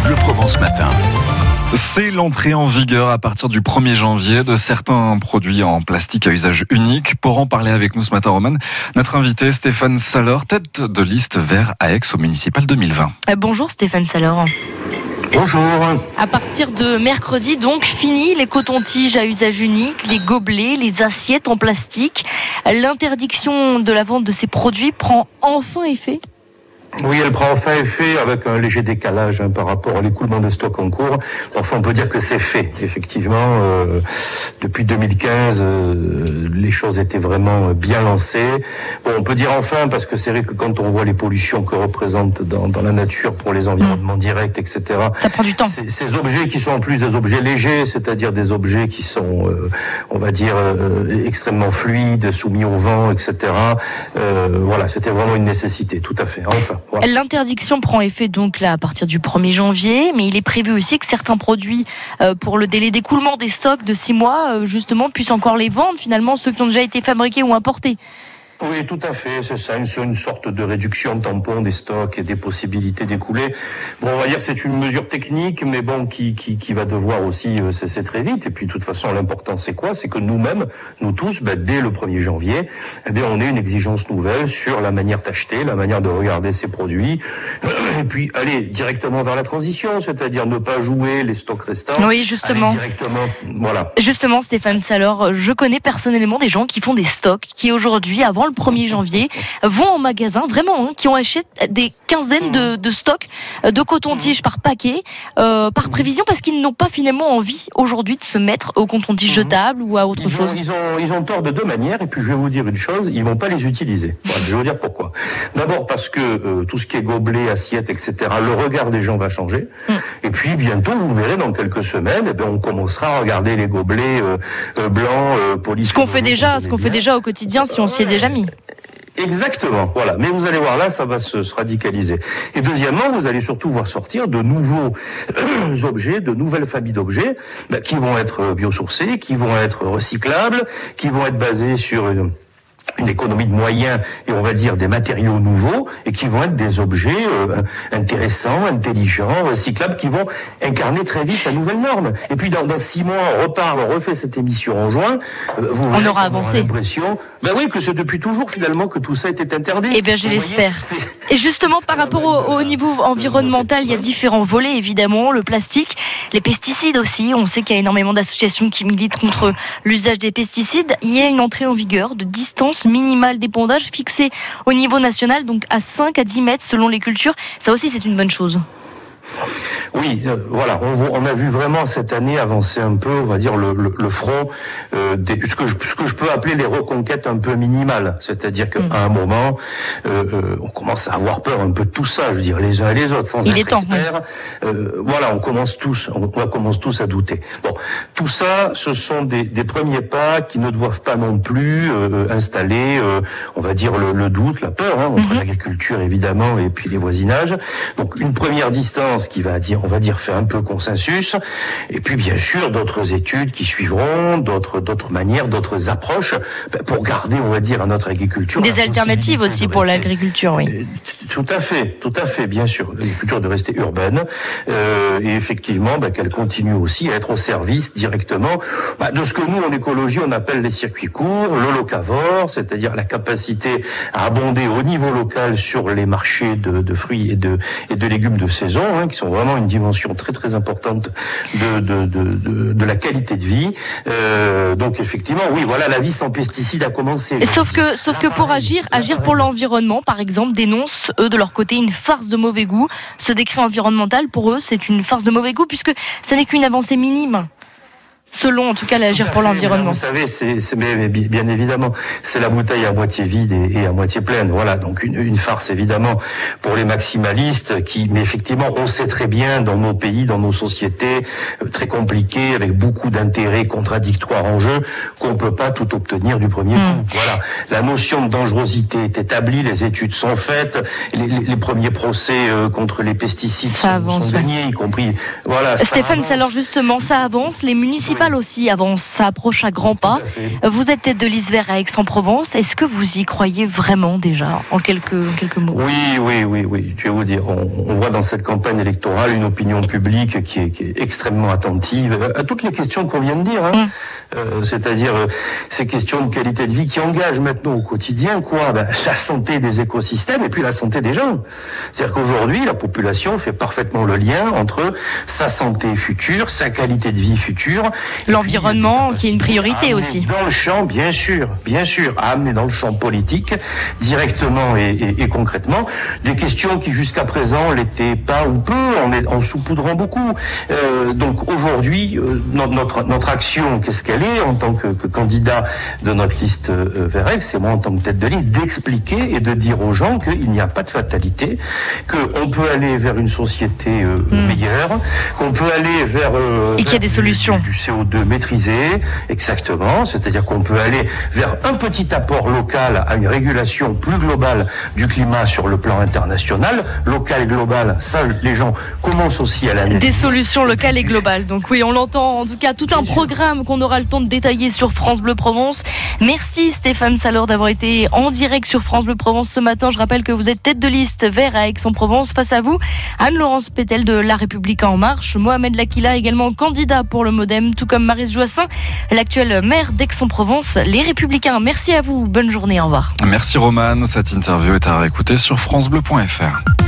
Bleu Provence Matin. C'est l'entrée en vigueur à partir du 1er janvier de certains produits en plastique à usage unique. Pour en parler avec nous ce matin, Roman, notre invité Stéphane Salor, tête de liste vert à Aix au municipal 2020. Bonjour Stéphane Salor. Bonjour. À partir de mercredi, donc, fini les cotons-tiges à usage unique, les gobelets, les assiettes en plastique. L'interdiction de la vente de ces produits prend enfin effet ? Oui, elle prend enfin effet avec un léger décalage par rapport à l'écoulement des stocks en cours. Enfin, on peut dire que c'est fait. Effectivement, depuis 2015, les choses étaient vraiment bien lancées. Bon, on peut dire enfin parce que c'est vrai que quand on voit les pollutions que représentent dans la nature pour les environnements directs, etc. Ça prend du temps. Ces objets qui sont en plus des objets légers, c'est-à-dire des objets qui sont, on va dire, extrêmement fluides, soumis au vent, etc. Voilà, c'était vraiment une nécessité, tout à fait. Enfin. Voilà. L'interdiction prend effet donc là à partir du 1er janvier, mais il est prévu aussi que certains produits pour le délai d'écoulement des stocks de 6 mois, justement, puissent encore les vendre finalement, ceux qui ont déjà été fabriqués ou importés. Oui, tout à fait, c'est ça, une sorte de réduction tampon des stocks et des possibilités d'écouler. Bon, on va dire que c'est une mesure technique, mais bon, qui va devoir aussi cesser très vite. Et puis, de toute façon, l'important, c'est quoi ? C'est que nous-mêmes, nous tous, dès le 1er janvier, on ait une exigence nouvelle sur la manière d'acheter, la manière de regarder ces produits, et puis aller directement vers la transition, c'est-à-dire ne pas jouer les stocks restants. Oui, justement. Voilà. Justement, Stéphane Salor, je connais personnellement des gens qui font des stocks, qui aujourd'hui, avant le 1er janvier, vont en magasin, vraiment, qui ont acheté des quinzaines de stocks de coton-tige par paquet, par prévision, parce qu'ils n'ont pas finalement envie aujourd'hui de se mettre au coton-tige jetable ou à autre chose. Ils ont tort de deux manières, et puis je vais vous dire une chose, ils vont pas les utiliser. Voilà, je vais vous dire pourquoi. D'abord parce que tout ce qui est gobelet, assiette, etc., le regard des gens va changer. Et puis bientôt, vous verrez, dans quelques semaines, on commencera à regarder les gobelets blancs, polis. Ce qu'on fait déjà au quotidien, si on s'y est déjà mis. Exactement, voilà. Mais vous allez voir là, ça va se radicaliser. Et deuxièmement, vous allez surtout voir sortir de nouveaux objets, de nouvelles familles d'objets, qui vont être biosourcés, qui vont être recyclables, qui vont être basés sur une économie de moyens et on va dire des matériaux nouveaux et qui vont être des objets intéressants, intelligents, recyclables, qui vont incarner très vite la nouvelle norme. Et puis dans 6 mois, on refait cette émission en juin. On aura avancé. L'impression, oui, que c'est depuis toujours finalement que tout ça était interdit. Eh bien, je l'espère. Et justement, par rapport au niveau environnemental, il y a différents volets évidemment, le plastique, les pesticides aussi. On sait qu'il y a énormément d'associations qui militent contre l'usage des pesticides. Il y a une entrée en vigueur de distance minimale d'épandage fixée au niveau national, donc à 5 à 10 mètres selon les cultures. Ça aussi, c'est une bonne chose. Oui, voilà, on a vu vraiment cette année avancer un peu, on va dire le front ce que je peux appeler les reconquêtes un peu minimales, c'est-à-dire qu'à un moment, on commence à avoir peur un peu de tout ça, je veux dire les uns et les autres, sans être experts. Voilà, on commence tous à douter. Bon, tout ça, ce sont des premiers pas qui ne doivent pas non plus installer, on va dire le doute, la peur entre l'agriculture évidemment et puis les voisinages. Donc une première distance qui va dire, on va dire, fait un peu consensus, et puis bien sûr d'autres études qui suivront, d'autres manières, d'autres approches pour garder, on va dire, à notre agriculture des alternatives aussi pour l'agriculture, oui. Tout à fait, bien sûr, l'agriculture de rester urbaine et effectivement qu'elle continue aussi à être au service directement de ce que nous en écologie on appelle les circuits courts, le locavore, c'est-à-dire la capacité à abonder au niveau local sur les marchés de fruits et de légumes de saison, qui sont vraiment une dimension très très importante de la qualité de vie. Donc effectivement, oui, voilà, la vie sans pesticides a commencé. Sauf que pour agir pour l'environnement, par exemple, dénoncent eux de leur côté une farce de mauvais goût. Ce décret environnemental, pour eux, c'est une farce de mauvais goût puisque ça n'est qu'une avancée minime. Selon, en tout cas, l'agir pour l'environnement. Vous savez, mais bien évidemment, c'est la bouteille à moitié vide et à moitié pleine. Voilà, donc une farce évidemment pour les maximalistes mais effectivement, on sait très bien dans nos pays, dans nos sociétés très compliquées, avec beaucoup d'intérêts contradictoires en jeu, qu'on peut pas tout obtenir du premier coup. Voilà, la notion de dangerosité est établie, les études sont faites, les premiers procès contre les pesticides sont gagnés, y compris. Voilà. Stéphane Salor, justement, ça avance. Les municipalités municipales aussi avance, ça approche à grands pas. Vous êtes tête de liste Vert à Aix-en-Provence. Est-ce que vous y croyez vraiment déjà, en quelques mots? Oui. Je vais vous dire, on voit dans cette campagne électorale une opinion publique qui est extrêmement attentive à toutes les questions qu'on vient de dire. C'est-à-dire ces questions de qualité de vie qui engagent maintenant au quotidien la santé des écosystèmes et puis la santé des gens. C'est-à-dire qu'aujourd'hui, la population fait parfaitement le lien entre sa santé future, sa qualité de vie future, l'environnement qui est une priorité aussi. Dans le champ, bien sûr, à amener dans le champ politique, directement et concrètement, des questions qui jusqu'à présent l'étaient pas ou peu, en saupoudrant beaucoup. Donc aujourd'hui, notre action, qu'est-ce qu'elle est en tant que candidat de notre liste Vert Aix, c'est moi en tant que tête de liste, d'expliquer et de dire aux gens qu'il n'y a pas de fatalité, qu'on peut aller vers une société meilleure, qu'on peut aller vers et qu'il y a des solutions. Du CO2 maîtrisé, exactement, c'est-à-dire qu'on peut aller vers un petit apport local à une régulation plus globale du climat sur le plan international, local et global, ça les gens commencent aussi à l'analyser. Des solutions locales et globales, donc oui, on l'entend, en tout cas tout un programme qu'on aura le temps de détailler sur France Bleu Provence. Merci Stéphane Salor d'avoir été en direct sur France Bleu Provence ce matin. Je rappelle que vous êtes tête de liste Vert à Aix-en-Provence. Face à vous, Anne-Laurence Pétel de La République En Marche, Mohamed Lakila également candidat pour le MoDem, tout comme Maryse Joissin, l'actuelle maire d'Aix-en-Provence, Les Républicains. Merci à vous, bonne journée, au revoir. Merci Romane, cette interview est à réécouter sur francebleu.fr.